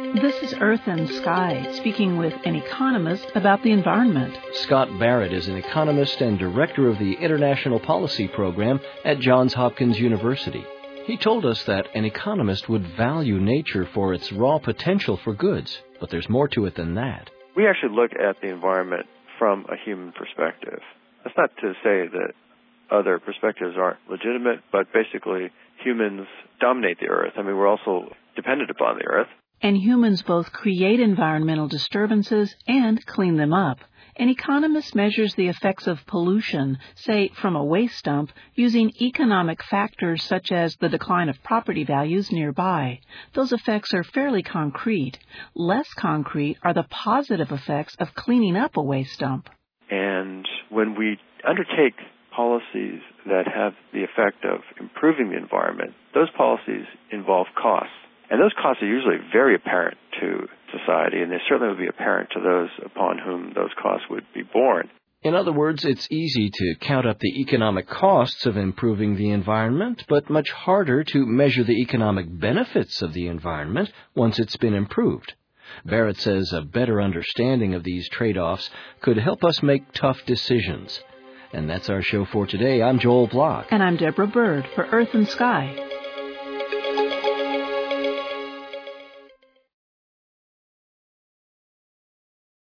This is Earth and Sky, speaking with an economist about the environment. Scott Barrett is an economist and director of the International Policy Program at Johns Hopkins University. He told us that an economist would value nature for its raw potential for goods, but there's more to it than that. We actually look at the environment from a human perspective. That's not to say that other perspectives aren't legitimate, but basically humans dominate the Earth. I mean, we're also dependent upon the Earth. And humans both create environmental disturbances and clean them up. An economist measures the effects of pollution, say from a waste dump, using economic factors such as the decline of property values nearby. Those effects are fairly concrete. Less concrete are the positive effects of cleaning up a waste dump. And when we undertake policies that have the effect of improving the environment, those policies involve costs. And those costs are usually very apparent to society, and they certainly would be apparent to those upon whom those costs would be borne. In other words, it's easy to count up the economic costs of improving the environment, but much harder to measure the economic benefits of the environment once it's been improved. Barrett says a better understanding of these trade-offs could help us make tough decisions. And that's our show for today. I'm Joel Block. And I'm Deborah Bird for Earth and Sky.